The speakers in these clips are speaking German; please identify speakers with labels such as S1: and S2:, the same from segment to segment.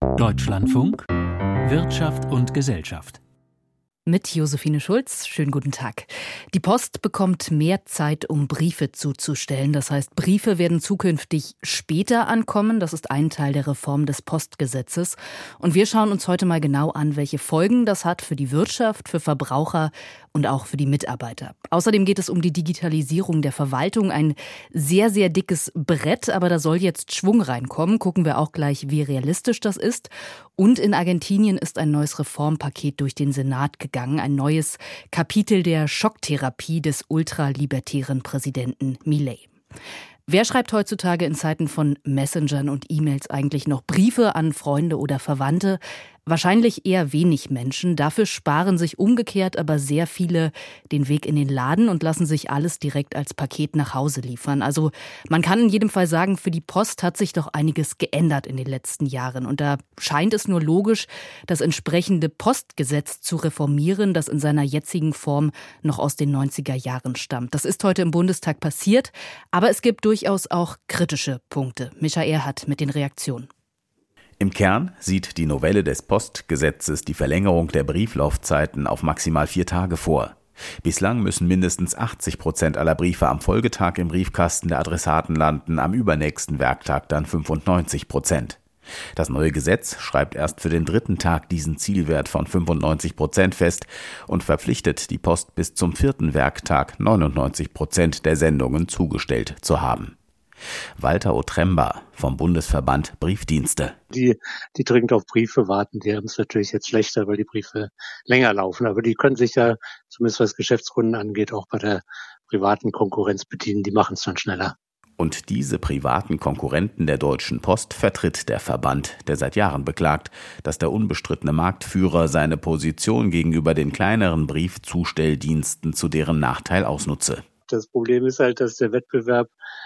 S1: Deutschlandfunk Wirtschaft und Gesellschaft.
S2: Mit Josephine Schulz. Schönen guten Tag. Die Post bekommt mehr Zeit, um Briefe zuzustellen. Das heißt, Briefe werden zukünftig später ankommen. Das ist ein Teil der Reform des Postgesetzes. Und wir schauen uns heute mal genau an, welche Folgen das hat für die Wirtschaft, für Verbraucher und auch für die Mitarbeiter. Außerdem geht es um die Digitalisierung der Verwaltung. Ein sehr, sehr dickes Brett, aber da soll jetzt Schwung reinkommen. Gucken wir auch gleich, wie realistisch das ist. Und in Argentinien ist ein neues Reformpaket durch den Senat gegangen. Ein neues Kapitel der Schocktherapie des ultralibertären Präsidenten Milei. Wer schreibt heutzutage in Zeiten von Messengern und E-Mails eigentlich noch Briefe an Freunde oder Verwandte? Wahrscheinlich eher wenig Menschen. Dafür sparen sich umgekehrt aber sehr viele den Weg in den Laden und lassen sich alles direkt als Paket nach Hause liefern. Also man kann in jedem Fall sagen, für die Post hat sich doch einiges geändert in den letzten Jahren. Und da scheint es nur logisch, das entsprechende Postgesetz zu reformieren, das in seiner jetzigen Form noch aus den 90er Jahren stammt. Das ist heute im Bundestag passiert, aber es gibt durchaus auch kritische Punkte. Micha Erhardt mit den Reaktionen.
S3: Im Kern sieht die Novelle des Postgesetzes die Verlängerung der Brieflaufzeiten auf maximal 4 Tage vor. Bislang müssen mindestens 80% aller Briefe am Folgetag im Briefkasten der Adressaten landen, am übernächsten Werktag dann 95%. Das neue Gesetz schreibt erst für den 3. Tag diesen Zielwert von 95% fest und verpflichtet die Post bis zum 4. Werktag 99% der Sendungen zugestellt zu haben. Walter Otremba vom Bundesverband Briefdienste.
S4: Die dringend auf Briefe warten, die haben es natürlich jetzt schlechter, weil die Briefe länger laufen. Aber die können sich ja, zumindest was Geschäftskunden angeht, auch bei der privaten Konkurrenz bedienen. Die machen es dann schneller.
S3: Und diese privaten Konkurrenten der Deutschen Post vertritt der Verband, der seit Jahren beklagt, dass der unbestrittene Marktführer seine Position gegenüber den kleineren Briefzustelldiensten zu deren Nachteil ausnutze.
S4: Das Problem ist halt, dass der Wettbewerb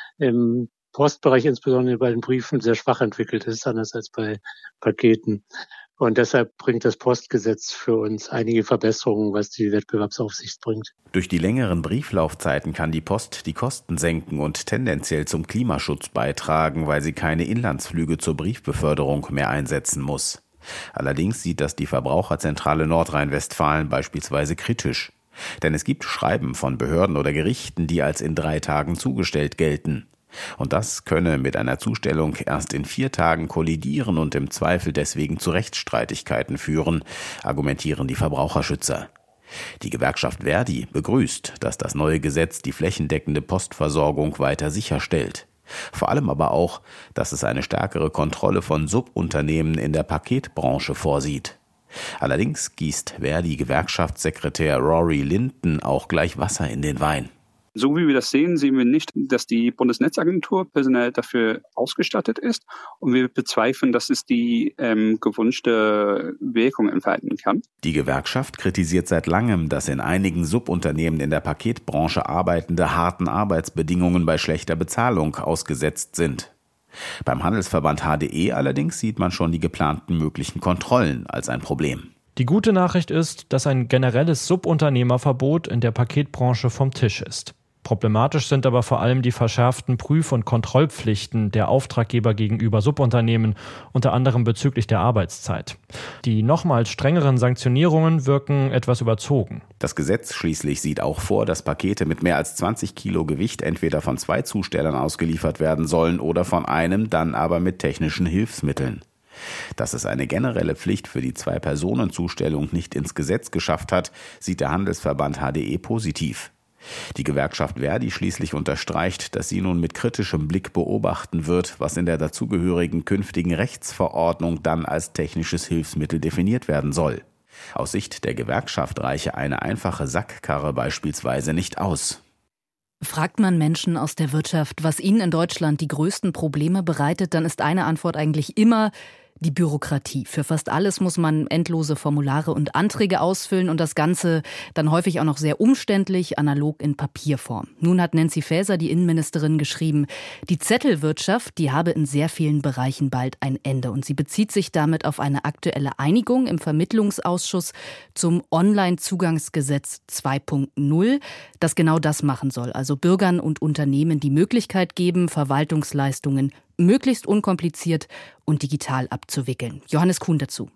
S4: im Postbereich, insbesondere bei den Briefen, sehr schwach entwickelt ist, anders als bei Paketen. Und deshalb bringt das Postgesetz für uns einige Verbesserungen, was die Wettbewerbsaufsicht bringt.
S3: Durch die längeren Brieflaufzeiten kann die Post die Kosten senken und tendenziell zum Klimaschutz beitragen, weil sie keine Inlandsflüge zur Briefbeförderung mehr einsetzen muss. Allerdings sieht das die Verbraucherzentrale Nordrhein-Westfalen beispielsweise kritisch. Denn es gibt Schreiben von Behörden oder Gerichten, die als in 3 Tagen zugestellt gelten. Und das könne mit einer Zustellung erst in 4 Tagen kollidieren und im Zweifel deswegen zu Rechtsstreitigkeiten führen, argumentieren die Verbraucherschützer. Die Gewerkschaft ver.di begrüßt, dass das neue Gesetz die flächendeckende Postversorgung weiter sicherstellt. Vor allem aber auch, dass es eine stärkere Kontrolle von Subunternehmen in der Paketbranche vorsieht. Allerdings gießt ver.di-Gewerkschaftssekretär Rory Linden auch gleich Wasser in den Wein.
S5: So wie wir das sehen, sehen wir nicht, dass die Bundesnetzagentur personell dafür ausgestattet ist. Und wir bezweifeln, dass es die gewünschte Wirkung entfalten kann.
S3: Die Gewerkschaft kritisiert seit langem, dass in einigen Subunternehmen in der Paketbranche Arbeitende harten Arbeitsbedingungen bei schlechter Bezahlung ausgesetzt sind. Beim Handelsverband HDE allerdings sieht man schon die geplanten möglichen Kontrollen als ein Problem.
S6: Die gute Nachricht ist, dass ein generelles Subunternehmerverbot in der Paketbranche vom Tisch ist. Problematisch sind aber vor allem die verschärften Prüf- und Kontrollpflichten der Auftraggeber gegenüber Subunternehmen, unter anderem bezüglich der Arbeitszeit. Die nochmals strengeren Sanktionierungen wirken etwas überzogen.
S3: Das Gesetz schließlich sieht auch vor, dass Pakete mit mehr als 20 Kilo Gewicht entweder von 2 Zustellern ausgeliefert werden sollen oder von einem, dann aber mit technischen Hilfsmitteln. Dass es eine generelle Pflicht für die 2-Personen-Zustellung nicht ins Gesetz geschafft hat, sieht der Handelsverband HDE positiv. Die Gewerkschaft ver.di schließlich unterstreicht, dass sie nun mit kritischem Blick beobachten wird, was in der dazugehörigen künftigen Rechtsverordnung dann als technisches Hilfsmittel definiert werden soll. Aus Sicht der Gewerkschaft reiche eine einfache Sackkarre beispielsweise nicht aus.
S2: Fragt man Menschen aus der Wirtschaft, was ihnen in Deutschland die größten Probleme bereitet, dann ist eine Antwort eigentlich immer die Bürokratie. Für fast alles muss man endlose Formulare und Anträge ausfüllen und das Ganze dann häufig auch noch sehr umständlich, analog in Papierform. Nun hat Nancy Faeser, die Innenministerin, geschrieben, die Zettelwirtschaft, die habe in sehr vielen Bereichen bald ein Ende. Und sie bezieht sich damit auf eine aktuelle Einigung im Vermittlungsausschuss zum Onlinezugangsgesetz 2.0, das genau das machen soll. Also Bürgern und Unternehmen die Möglichkeit geben, Verwaltungsleistungen möglichst unkompliziert und digital abzuwickeln. Johannes Kuhn dazu.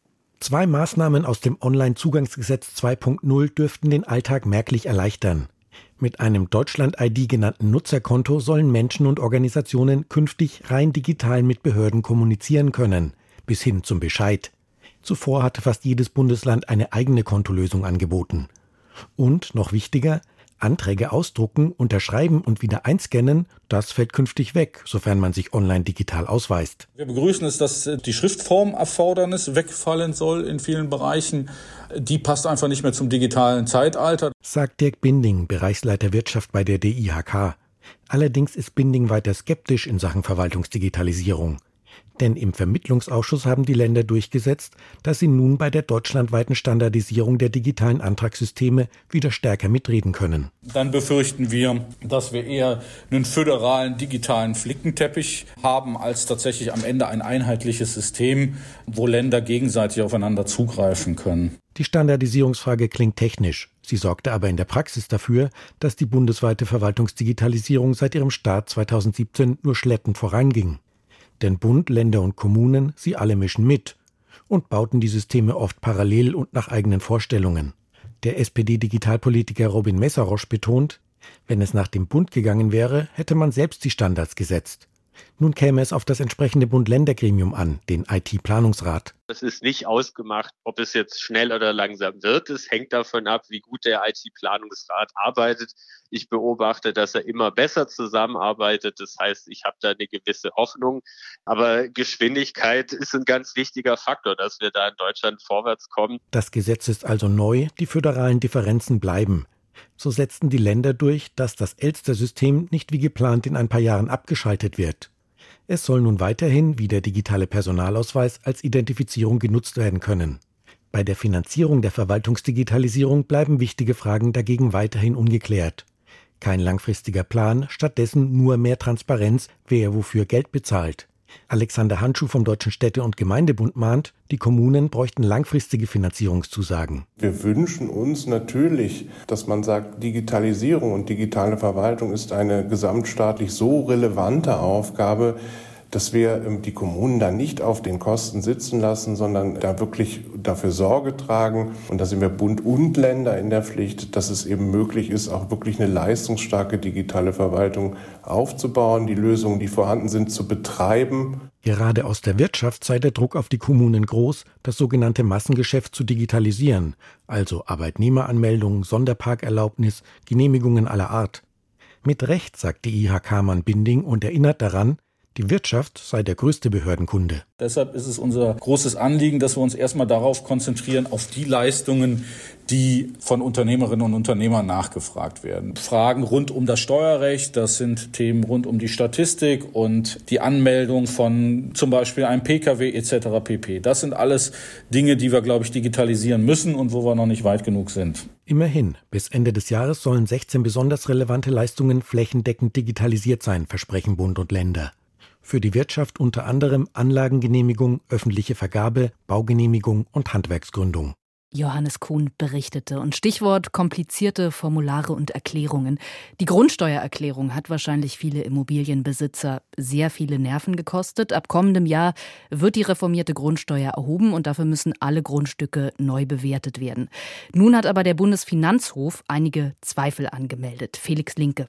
S7: 2 Maßnahmen aus dem Onlinezugangsgesetz 2.0 dürften den Alltag merklich erleichtern. Mit einem Deutschland-ID genannten Nutzerkonto sollen Menschen und Organisationen künftig rein digital mit Behörden kommunizieren können, bis hin zum Bescheid. Zuvor hatte fast jedes Bundesland eine eigene Kontolösung angeboten. Und, noch wichtiger, Anträge ausdrucken, unterschreiben und wieder einscannen, das fällt künftig weg, sofern man sich online digital ausweist.
S8: Wir begrüßen es, dass die Schriftformerfordernis wegfallen soll in vielen Bereichen. Die passt einfach nicht mehr zum digitalen Zeitalter,
S7: sagt Dirk Binding, Bereichsleiter Wirtschaft bei der DIHK. Allerdings ist Binding weiter skeptisch in Sachen Verwaltungsdigitalisierung. Denn im Vermittlungsausschuss haben die Länder durchgesetzt, dass sie nun bei der deutschlandweiten Standardisierung der digitalen Antragssysteme wieder stärker mitreden können.
S8: Dann befürchten wir, dass wir eher einen föderalen digitalen Flickenteppich haben, als tatsächlich am Ende ein einheitliches System, wo Länder gegenseitig aufeinander zugreifen können.
S7: Die Standardisierungsfrage klingt technisch. Sie sorgte aber in der Praxis dafür, dass die bundesweite Verwaltungsdigitalisierung seit ihrem Start 2017 nur schleppend voranging. Denn Bund, Länder und Kommunen, sie alle mischen mit und bauten die Systeme oft parallel und nach eigenen Vorstellungen. Der SPD-Digitalpolitiker Robin Messerosch betont, wenn es nach dem Bund gegangen wäre, hätte man selbst die Standards gesetzt. Nun käme es auf das entsprechende Bund-Länder-Gremium an, den IT-Planungsrat.
S9: Es ist nicht ausgemacht, ob es jetzt schnell oder langsam wird. Es hängt davon ab, wie gut der IT-Planungsrat arbeitet. Ich beobachte, dass er immer besser zusammenarbeitet. Das heißt, ich habe da eine gewisse Hoffnung. Aber Geschwindigkeit ist ein ganz wichtiger Faktor, dass wir da in Deutschland vorwärts kommen.
S7: Das Gesetz ist also neu, die föderalen Differenzen bleiben. So setzten die Länder durch, dass das Elster-System nicht wie geplant in ein paar Jahren abgeschaltet wird. Es soll nun weiterhin, wie der digitale Personalausweis, als Identifizierung genutzt werden können. Bei der Finanzierung der Verwaltungsdigitalisierung bleiben wichtige Fragen dagegen weiterhin ungeklärt. Kein langfristiger Plan, stattdessen nur mehr Transparenz, wer wofür Geld bezahlt. Alexander Handschuh vom Deutschen Städte- und Gemeindebund mahnt, die Kommunen bräuchten langfristige Finanzierungszusagen.
S10: Wir wünschen uns natürlich, dass man sagt, Digitalisierung und digitale Verwaltung ist eine gesamtstaatlich so relevante Aufgabe, dass wir die Kommunen da nicht auf den Kosten sitzen lassen, sondern da wirklich dafür Sorge tragen. Und da sind wir Bund und Länder in der Pflicht, dass es eben möglich ist, auch wirklich eine leistungsstarke digitale Verwaltung aufzubauen, die Lösungen, die vorhanden sind, zu betreiben.
S7: Gerade aus der Wirtschaft sei der Druck auf die Kommunen groß, das sogenannte Massengeschäft zu digitalisieren, also Arbeitnehmeranmeldungen, Sonderparkerlaubnis, Genehmigungen aller Art. Mit Recht sagt die IHK-Mann Binding und erinnert daran, die Wirtschaft sei der größte Behördenkunde.
S8: Deshalb ist es unser großes Anliegen, dass wir uns erstmal darauf konzentrieren, auf die Leistungen, die von Unternehmerinnen und Unternehmern nachgefragt werden. Fragen rund um das Steuerrecht, das sind Themen rund um die Statistik und die Anmeldung von zum Beispiel einem Pkw etc. pp. Das sind alles Dinge, die wir, glaube ich, digitalisieren müssen und wo wir noch nicht weit genug sind.
S7: Immerhin, bis Ende des Jahres sollen 16 besonders relevante Leistungen flächendeckend digitalisiert sein, versprechen Bund und Länder. Für die Wirtschaft unter anderem Anlagengenehmigung, öffentliche Vergabe, Baugenehmigung und Handwerksgründung.
S2: Johannes Kuhn berichtete. Und Stichwort komplizierte Formulare und Erklärungen. Die Grundsteuererklärung hat wahrscheinlich viele Immobilienbesitzer sehr viele Nerven gekostet. Ab kommendem Jahr wird die reformierte Grundsteuer erhoben und dafür müssen alle Grundstücke neu bewertet werden. Nun hat aber der Bundesfinanzhof einige Zweifel angemeldet. Felix Linke.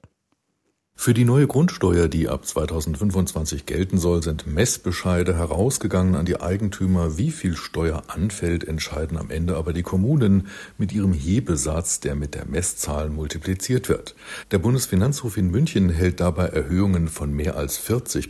S11: Für die neue Grundsteuer, die ab 2025 gelten soll, sind Messbescheide herausgegangen an die Eigentümer. Wie viel Steuer anfällt, entscheiden am Ende aber die Kommunen mit ihrem Hebesatz, der mit der Messzahl multipliziert wird. Der Bundesfinanzhof in München hält dabei Erhöhungen von mehr als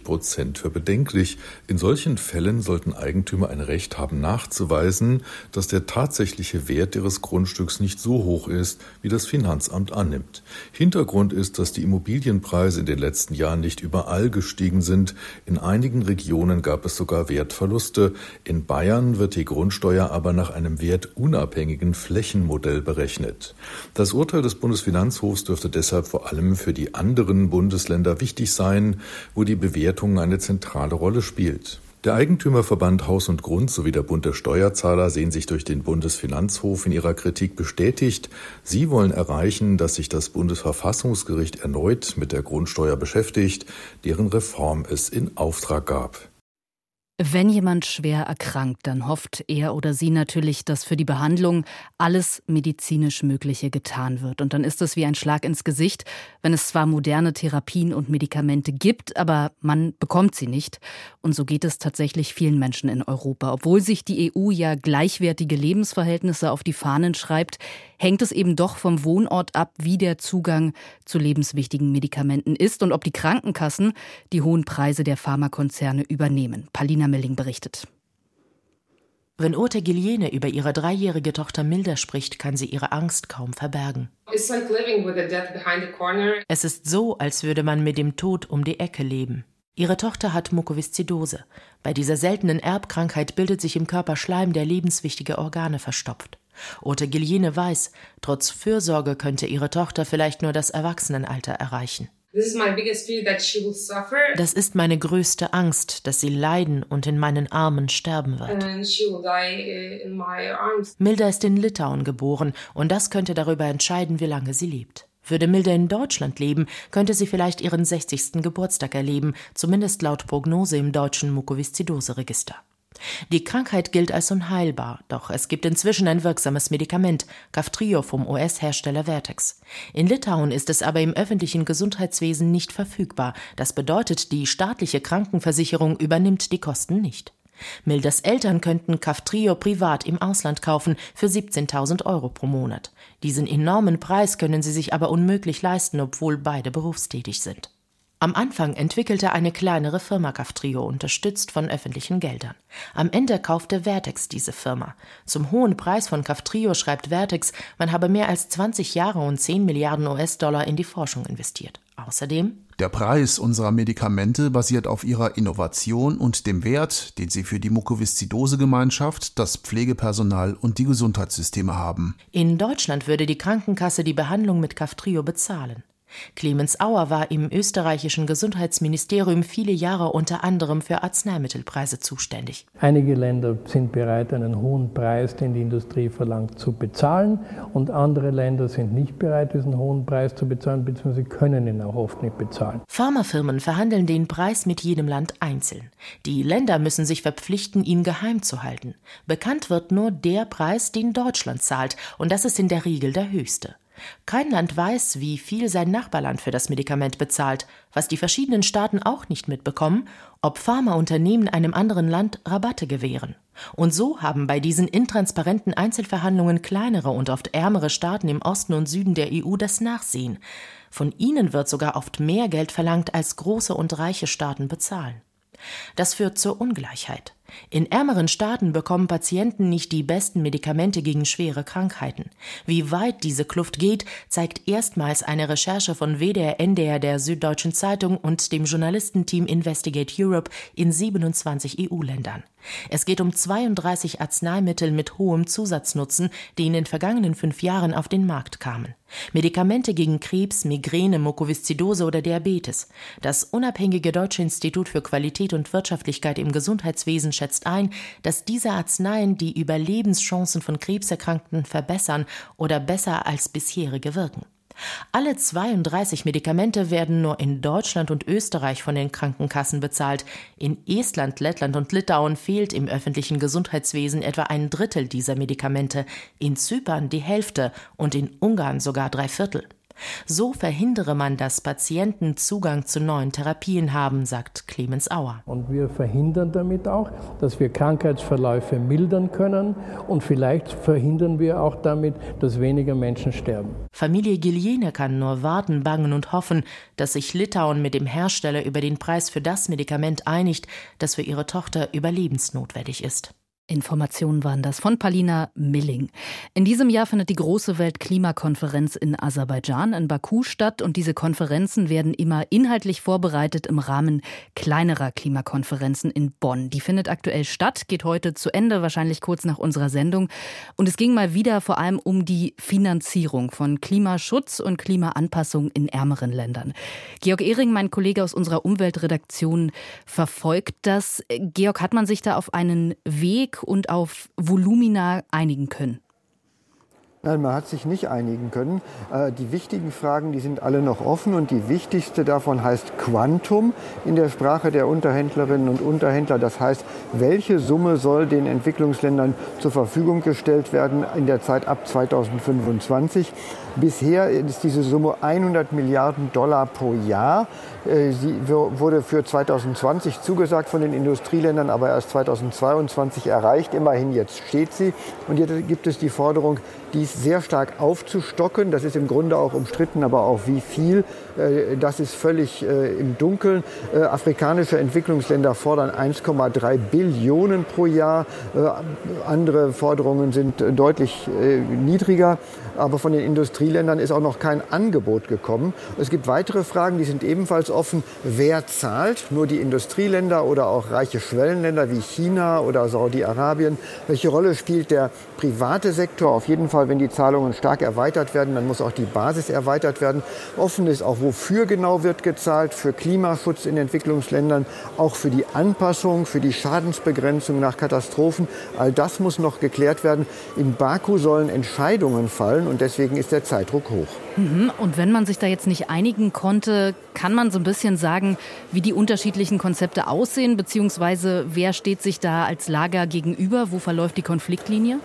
S11: 40% für bedenklich. In solchen Fällen sollten Eigentümer ein Recht haben, nachzuweisen, dass der tatsächliche Wert ihres Grundstücks nicht so hoch ist, wie das Finanzamt annimmt. Hintergrund ist, dass die Immobilienpreise in den letzten Jahren nicht überall gestiegen sind. In einigen Regionen gab es sogar Wertverluste. In Bayern wird die Grundsteuer aber nach einem wertunabhängigen Flächenmodell berechnet. Das Urteil des Bundesfinanzhofs dürfte deshalb vor allem für die anderen Bundesländer wichtig sein, wo die Bewertung eine zentrale Rolle spielt. Der Eigentümerverband Haus und Grund sowie der Bund der Steuerzahler sehen sich durch den Bundesfinanzhof in ihrer Kritik bestätigt. Sie wollen erreichen, dass sich das Bundesverfassungsgericht erneut mit der Grundsteuer beschäftigt, deren Reform es in Auftrag gab.
S2: Wenn jemand schwer erkrankt, dann hofft er oder sie natürlich, dass für die Behandlung alles medizinisch Mögliche getan wird. Und dann ist es wie ein Schlag ins Gesicht, wenn es zwar moderne Therapien und Medikamente gibt, aber man bekommt sie nicht. Und so geht es tatsächlich vielen Menschen in Europa. Obwohl sich die EU ja gleichwertige Lebensverhältnisse auf die Fahnen schreibt, hängt es eben doch vom Wohnort ab, wie der Zugang zu lebenswichtigen Medikamenten ist und ob die Krankenkassen die hohen Preise der Pharmakonzerne übernehmen. Palina Milling berichtet.
S12: Wenn Urte Giljene über ihre 3-jährige Tochter Milda spricht, kann sie ihre Angst kaum verbergen. Es ist so, als würde man mit dem Tod um die Ecke leben. Ihre Tochter hat Mukoviszidose. Bei dieser seltenen Erbkrankheit bildet sich im Körper Schleim, der lebenswichtige Organe verstopft. Urte Giljene weiß, trotz Fürsorge könnte ihre Tochter vielleicht nur das Erwachsenenalter erreichen. Das ist meine größte Angst, dass sie leiden und in meinen Armen sterben wird. Milda ist in Litauen geboren und das könnte darüber entscheiden, wie lange sie lebt. Würde Milda in Deutschland leben, könnte sie vielleicht ihren 60. Geburtstag erleben, zumindest laut Prognose im deutschen Mukoviszidose-Register. Die Krankheit gilt als unheilbar, doch es gibt inzwischen ein wirksames Medikament, Kaftrio vom US-Hersteller Vertex. In Litauen ist es aber im öffentlichen Gesundheitswesen nicht verfügbar. Das bedeutet, die staatliche Krankenversicherung übernimmt die Kosten nicht. Mildas Eltern könnten Kaftrio privat im Ausland kaufen für 17.000 € pro Monat. Diesen enormen Preis können sie sich aber unmöglich leisten, obwohl beide berufstätig sind. Am Anfang entwickelte eine kleinere Firma Kaftrio, unterstützt von öffentlichen Geldern. Am Ende kaufte Vertex diese Firma. Zum hohen Preis von Kaftrio schreibt Vertex, man habe mehr als 20 Jahre und 10 Milliarden US-Dollar in die Forschung investiert. Außerdem:
S13: Der Preis unserer Medikamente basiert auf ihrer Innovation und dem Wert, den sie für die Mukoviszidose-Gemeinschaft, das Pflegepersonal und die Gesundheitssysteme haben.
S12: In Deutschland würde die Krankenkasse die Behandlung mit Kaftrio bezahlen. Clemens Auer war im österreichischen Gesundheitsministerium viele Jahre unter anderem für Arzneimittelpreise zuständig.
S14: Einige Länder sind bereit, einen hohen Preis, den die Industrie verlangt, zu bezahlen, und andere Länder sind nicht bereit, diesen hohen Preis zu bezahlen, bzw. können ihn auch oft nicht bezahlen.
S12: Pharmafirmen verhandeln den Preis mit jedem Land einzeln. Die Länder müssen sich verpflichten, ihn geheim zu halten. Bekannt wird nur der Preis, den Deutschland zahlt, und das ist in der Regel der höchste. Kein Land weiß, wie viel sein Nachbarland für das Medikament bezahlt, was die verschiedenen Staaten auch nicht mitbekommen, ob Pharmaunternehmen einem anderen Land Rabatte gewähren. Und so haben bei diesen intransparenten Einzelverhandlungen kleinere und oft ärmere Staaten im Osten und Süden der EU das Nachsehen. Von ihnen wird sogar oft mehr Geld verlangt, als große und reiche Staaten bezahlen. Das führt zur Ungleichheit. In ärmeren Staaten bekommen Patienten nicht die besten Medikamente gegen schwere Krankheiten. Wie weit diese Kluft geht, zeigt erstmals eine Recherche von WDR, NDR, der Süddeutschen Zeitung und dem Journalistenteam Investigate Europe in 27 EU-Ländern. Es geht um 32 Arzneimittel mit hohem Zusatznutzen, die in den vergangenen 5 Jahren auf den Markt kamen. Medikamente gegen Krebs, Migräne, Mukoviszidose oder Diabetes. Das unabhängige Deutsche Institut für Qualität und Wirtschaftlichkeit im Gesundheitswesen schätzt ein, dass diese Arzneien die Überlebenschancen von Krebserkrankten verbessern oder besser als bisherige wirken. Alle 32 Medikamente werden nur in Deutschland und Österreich von den Krankenkassen bezahlt. In Estland, Lettland und Litauen fehlt im öffentlichen Gesundheitswesen etwa 1/3 dieser Medikamente, in Zypern die Hälfte und in Ungarn sogar 3/4. So verhindere man, dass Patienten Zugang zu neuen Therapien haben, sagt Clemens Auer.
S14: Und wir verhindern damit auch, dass wir Krankheitsverläufe mildern können, und vielleicht verhindern wir auch damit, dass weniger Menschen sterben.
S12: Familie Giljene kann nur warten, bangen und hoffen, dass sich Litauen mit dem Hersteller über den Preis für das Medikament einigt, das für ihre Tochter überlebensnotwendig ist.
S2: Informationen waren das von Paulina Milling. In diesem Jahr findet die große Weltklimakonferenz in Aserbaidschan in Baku statt und diese Konferenzen werden immer inhaltlich vorbereitet im Rahmen kleinerer Klimakonferenzen in Bonn. Die findet aktuell statt, geht heute zu Ende, wahrscheinlich kurz nach unserer Sendung. Und es ging mal wieder vor allem um die Finanzierung von Klimaschutz und Klimaanpassung in ärmeren Ländern. Georg Ehring, mein Kollege aus unserer Umweltredaktion, verfolgt das. Georg, hat man sich da auf einen Weg und auf Volumina einigen können?
S15: Nein, man hat sich nicht einigen können. Die wichtigen Fragen, die sind alle noch offen und die wichtigste davon heißt Quantum in der Sprache der Unterhändlerinnen und Unterhändler. Das heißt, welche Summe soll den Entwicklungsländern zur Verfügung gestellt werden in der Zeit ab 2025? Bisher ist diese Summe 100 Milliarden Dollar pro Jahr. Sie wurde für 2020 zugesagt von den Industrieländern, aber erst 2022 erreicht. Immerhin, jetzt steht sie. Und jetzt gibt es die Forderung, dies sehr stark aufzustocken. Das ist im Grunde auch umstritten, aber auch wie viel, das ist völlig im Dunkeln. Afrikanische Entwicklungsländer fordern 1,3 Billionen pro Jahr. Andere Forderungen sind deutlich niedriger. Aber von den Industrieländern ist auch noch kein Angebot gekommen. Es gibt weitere Fragen, die sind ebenfalls offen. Wer zahlt? Nur die Industrieländer oder auch reiche Schwellenländer wie China oder Saudi-Arabien? Welche Rolle spielt der private Sektor? Auf jeden Fall, wenn die Zahlungen stark erweitert werden, dann muss auch die Basis erweitert werden. Offen ist auch, wofür genau wird gezahlt? Für Klimaschutz in Entwicklungsländern, auch für die Anpassung, für die Schadensbegrenzung nach Katastrophen. All das muss noch geklärt werden. In Baku sollen Entscheidungen fallen und deswegen ist der Zeitdruck hoch.
S2: Und wenn man sich da jetzt nicht einigen konnte, kann man so ein bisschen sagen, wie die unterschiedlichen Konzepte aussehen, beziehungsweise wer steht sich da als Lager gegenüber? Wo verläuft die Konfliktlinie?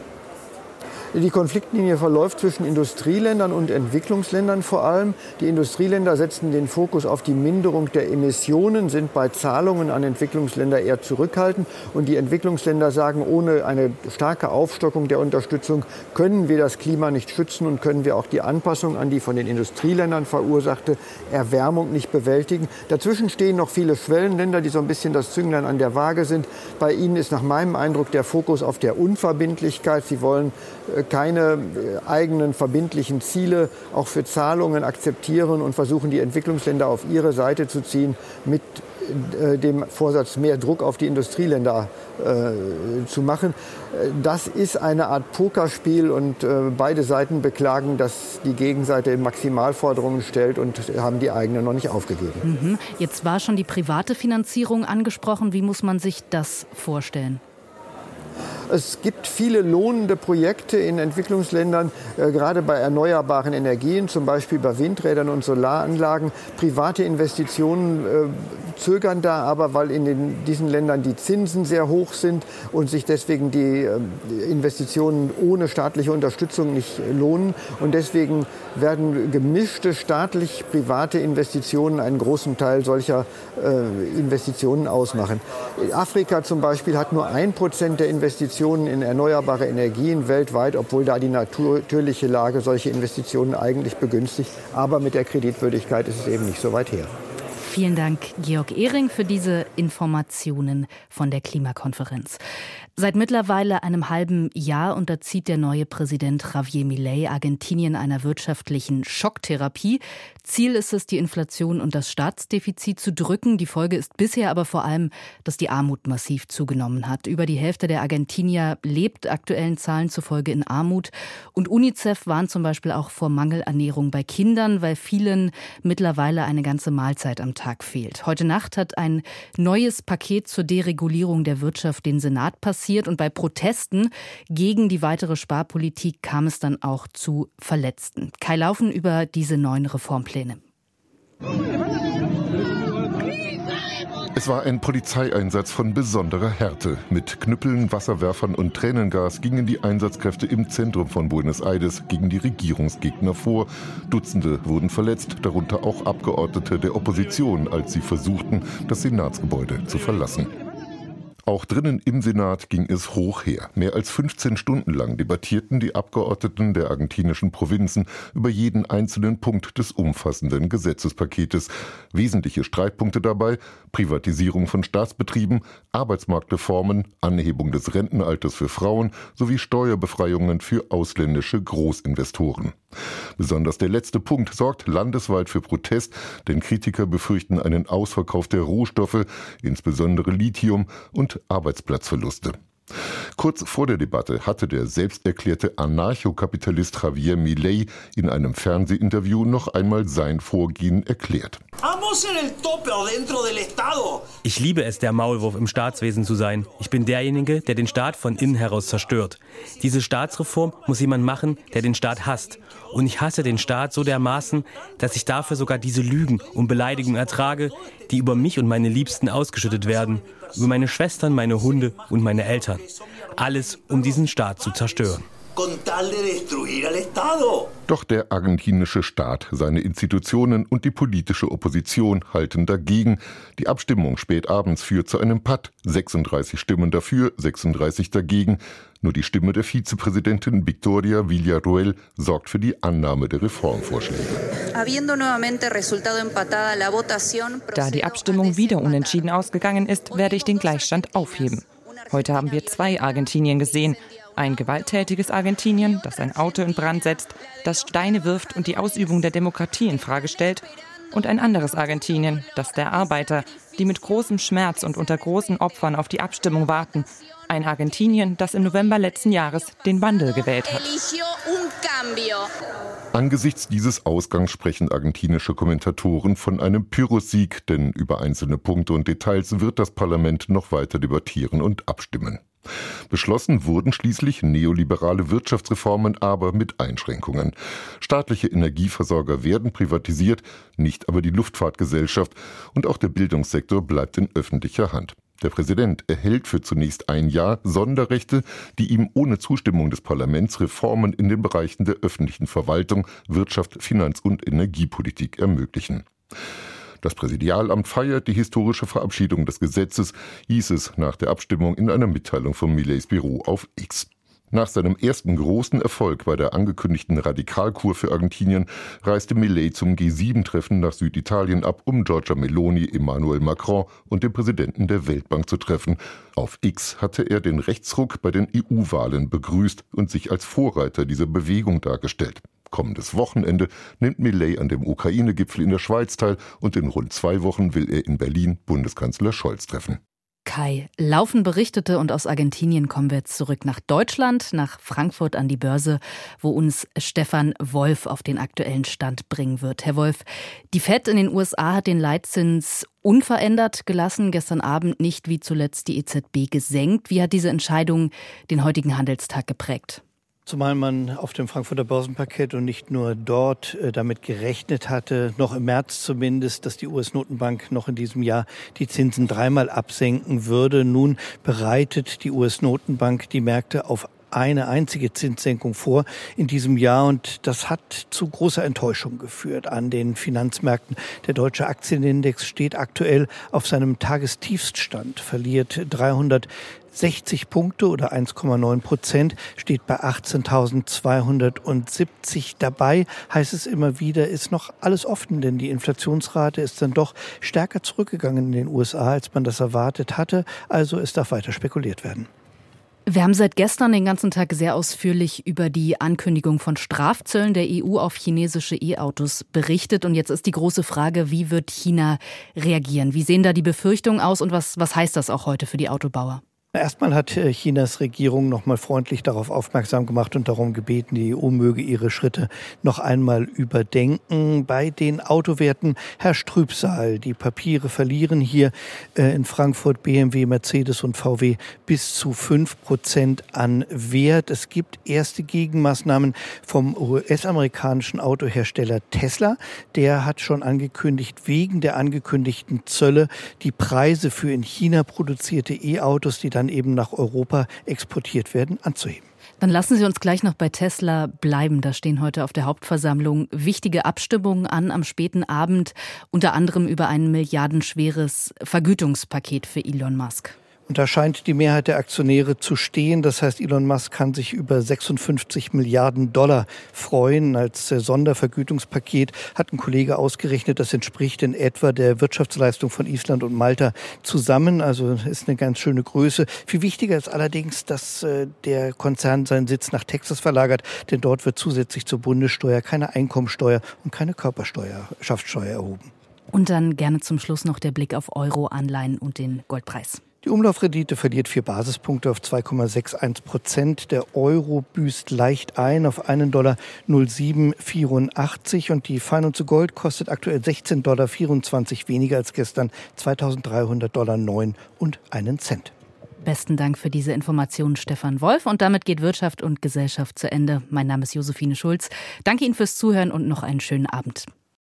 S15: Die Konfliktlinie verläuft zwischen Industrieländern und Entwicklungsländern vor allem. Die Industrieländer setzen den Fokus auf die Minderung der Emissionen, sind bei Zahlungen an Entwicklungsländer eher zurückhaltend. Und die Entwicklungsländer sagen, ohne eine starke Aufstockung der Unterstützung können wir das Klima nicht schützen und können wir auch die Anpassung an die von den Industrieländern verursachte Erwärmung nicht bewältigen. Dazwischen stehen noch viele Schwellenländer, die so ein bisschen das Zünglein an der Waage sind. Bei ihnen ist nach meinem Eindruck der Fokus auf der Unverbindlichkeit. Sie wollen keine eigenen verbindlichen Ziele auch für Zahlungen akzeptieren und versuchen, die Entwicklungsländer auf ihre Seite zu ziehen, mit dem Vorsatz, mehr Druck auf die Industrieländer zu machen. Das ist eine Art Pokerspiel und beide Seiten beklagen, dass die Gegenseite Maximalforderungen stellt und haben die eigene noch nicht aufgegeben.
S2: Jetzt war schon die private Finanzierung angesprochen. Wie muss man sich das vorstellen?
S15: Es gibt viele lohnende Projekte in Entwicklungsländern, gerade bei erneuerbaren Energien, zum Beispiel bei Windrädern und Solaranlagen. Private Investitionen zögern da aber, weil in diesen Ländern die Zinsen sehr hoch sind und sich deswegen die Investitionen ohne staatliche Unterstützung nicht lohnen. Und deswegen werden gemischte staatlich-private Investitionen einen großen Teil solcher Investitionen ausmachen. Afrika zum Beispiel hat nur 1% der Investitionen in erneuerbare Energien weltweit, obwohl da die natürliche Lage solche Investitionen eigentlich begünstigt. Aber mit der Kreditwürdigkeit ist es eben nicht so weit her.
S2: Vielen Dank, Georg Ehring, für diese Informationen von der Klimakonferenz. Seit mittlerweile einem halben Jahr unterzieht der neue Präsident Javier Milei Argentinien einer wirtschaftlichen Schocktherapie. Ziel ist es, die Inflation und das Staatsdefizit zu drücken. Die Folge ist bisher aber vor allem, dass die Armut massiv zugenommen hat. Über die Hälfte der Argentinier lebt aktuellen Zahlen zufolge in Armut. Und UNICEF warnt zum Beispiel auch vor Mangelernährung bei Kindern, weil vielen mittlerweile eine ganze Mahlzeit am Tag fehlt. Heute Nacht hat ein neues Paket zur Deregulierung der Wirtschaft den Senat passiert. Und bei Protesten gegen die weitere Sparpolitik kam es dann auch zu Verletzten. Kai Laufen über diese neuen Reformpläne.
S16: Es war ein Polizeieinsatz von besonderer Härte. Mit Knüppeln, Wasserwerfern und Tränengas gingen die Einsatzkräfte im Zentrum von Buenos Aires gegen die Regierungsgegner vor. Dutzende wurden verletzt, darunter auch Abgeordnete der Opposition, als sie versuchten, das Senatsgebäude zu verlassen. Auch drinnen im Senat ging es hoch her. Mehr als 15 Stunden lang debattierten die Abgeordneten der argentinischen Provinzen über jeden einzelnen Punkt des umfassenden Gesetzespaketes. Wesentliche Streitpunkte dabei: Privatisierung von Staatsbetrieben, Arbeitsmarktreformen, Anhebung des Rentenalters für Frauen sowie Steuerbefreiungen für ausländische Großinvestoren. Besonders der letzte Punkt sorgt landesweit für Protest, denn Kritiker befürchten einen Ausverkauf der Rohstoffe, insbesondere Lithium, und Arbeitsplatzverluste. Kurz vor der Debatte hatte der selbsterklärte Anarchokapitalist Javier Milei in einem Fernsehinterview noch einmal sein Vorgehen erklärt.
S17: Ich liebe es, der Maulwurf im Staatswesen zu sein. Ich bin derjenige, der den Staat von innen heraus zerstört. Diese Staatsreform muss jemand machen, der den Staat hasst. Und ich hasse den Staat so dermaßen, dass ich dafür sogar diese Lügen und Beleidigungen ertrage, die über mich und meine Liebsten ausgeschüttet werden. Über meine Schwestern, meine Hunde und meine Eltern. Alles, um diesen Staat zu zerstören.
S16: Doch der argentinische Staat, seine Institutionen und die politische Opposition halten dagegen. Die Abstimmung spät abends führt zu einem Patt. 36 Stimmen dafür, 36 dagegen. Nur die Stimme der Vizepräsidentin Victoria Villarroel sorgt für die Annahme der Reformvorschläge.
S18: Da die Abstimmung wieder unentschieden ausgegangen ist, werde ich den Gleichstand aufheben. Heute haben wir 2 Argentinien gesehen. Ein gewalttätiges Argentinien, das ein Auto in Brand setzt, das Steine wirft und die Ausübung der Demokratie in Frage stellt. Und ein anderes Argentinien, das der Arbeiter, die mit großem Schmerz und unter großen Opfern auf die Abstimmung warten. Ein Argentinien, das im November letzten Jahres den Wandel gewählt hat.
S16: Angesichts dieses Ausgangs sprechen argentinische Kommentatoren von einem Pyrrhussieg, denn über einzelne Punkte und Details wird das Parlament noch weiter debattieren und abstimmen. Beschlossen wurden schließlich neoliberale Wirtschaftsreformen, aber mit Einschränkungen. Staatliche Energieversorger werden privatisiert, nicht aber die Luftfahrtgesellschaft, und auch der Bildungssektor bleibt in öffentlicher Hand. Der Präsident erhält für zunächst ein Jahr Sonderrechte, die ihm ohne Zustimmung des Parlaments Reformen in den Bereichen der öffentlichen Verwaltung, Wirtschaft, Finanz- und Energiepolitik ermöglichen. Das Präsidialamt feiert die historische Verabschiedung des Gesetzes, hieß es nach der Abstimmung in einer Mitteilung von Mileis Büro auf X. Nach seinem ersten großen Erfolg bei der angekündigten Radikalkur für Argentinien reiste Milei zum G7-Treffen nach Süditalien ab, um Giorgia Meloni, Emmanuel Macron und den Präsidenten der Weltbank zu treffen. Auf X hatte er den Rechtsruck bei den EU-Wahlen begrüßt und sich als Vorreiter dieser Bewegung dargestellt. Kommendes Wochenende nimmt Milei an dem Ukraine-Gipfel in der Schweiz teil und in rund 2 Wochen will er in Berlin Bundeskanzler Scholz treffen.
S2: Kai Laufen berichtete, und aus Argentinien kommen wir jetzt zurück nach Deutschland, nach Frankfurt an die Börse, wo uns Stefan Wolf auf den aktuellen Stand bringen wird. Herr Wolf, die FED in den USA hat den Leitzins unverändert gelassen, gestern Abend nicht wie zuletzt die EZB gesenkt. Wie hat diese Entscheidung den heutigen Handelstag geprägt?
S19: Zumal man auf dem Frankfurter Börsenparkett und nicht nur dort damit gerechnet hatte, noch im März zumindest, dass die US-Notenbank noch in diesem Jahr die Zinsen 3-mal absenken würde. Nun bereitet die US-Notenbank die Märkte auf eine einzige Zinssenkung vor in diesem Jahr, und das hat zu großer Enttäuschung geführt an den Finanzmärkten. Der deutsche Aktienindex steht aktuell auf seinem Tagestiefststand, verliert 360 Punkte oder 1,9%, steht bei 18.270. Dabei heißt es immer wieder, ist noch alles offen, denn die Inflationsrate ist dann doch stärker zurückgegangen in den USA, als man das erwartet hatte. Also es darf weiter spekuliert werden.
S2: Wir haben seit gestern den ganzen Tag sehr ausführlich über die Ankündigung von Strafzöllen der EU auf chinesische E-Autos berichtet. Und jetzt ist die große Frage, wie wird China reagieren? Wie sehen da die Befürchtungen aus und was heißt das auch heute für die Autobauer?
S19: Erstmal hat Chinas Regierung noch mal freundlich darauf aufmerksam gemacht und darum gebeten, die EU möge ihre Schritte noch einmal überdenken. Bei den Autowerten herrscht Trübsal. Die Papiere verlieren hier in Frankfurt BMW, Mercedes und VW bis zu 5% an Wert. Es gibt erste Gegenmaßnahmen vom US-amerikanischen Autohersteller Tesla. Der hat schon angekündigt, wegen der angekündigten Zölle die Preise für in China produzierte E-Autos, die dann eben nach Europa exportiert werden, anzuheben.
S2: Dann lassen Sie uns gleich noch bei Tesla bleiben. Da stehen heute auf der Hauptversammlung wichtige Abstimmungen an am späten Abend, unter anderem über ein milliardenschweres Vergütungspaket für Elon Musk.
S19: Und da scheint die Mehrheit der Aktionäre zu stehen. Das heißt, Elon Musk kann sich über 56 Milliarden Dollar freuen. Als Sondervergütungspaket hat ein Kollege ausgerechnet, das entspricht in etwa der Wirtschaftsleistung von Island und Malta zusammen. Also ist eine ganz schöne Größe. Viel wichtiger ist allerdings, dass der Konzern seinen Sitz nach Texas verlagert. Denn dort wird zusätzlich zur Bundessteuer keine Einkommensteuer und keine Körperschaftsteuer erhoben.
S2: Und dann gerne zum Schluss noch der Blick auf Euro, Anleihen und den Goldpreis.
S19: Die Umlaufrendite verliert 4 Basispunkte auf 2,61%. Der Euro büßt leicht ein auf $1,0784 und die Feinunze zu Gold kostet aktuell $16,24 weniger als gestern, $2.300,09 und 1 Cent.
S2: Besten Dank für diese Informationen, Stefan Wolf. Und damit geht Wirtschaft und Gesellschaft zu Ende. Mein Name ist Josephine Schulz. Danke Ihnen fürs Zuhören und noch einen schönen Abend.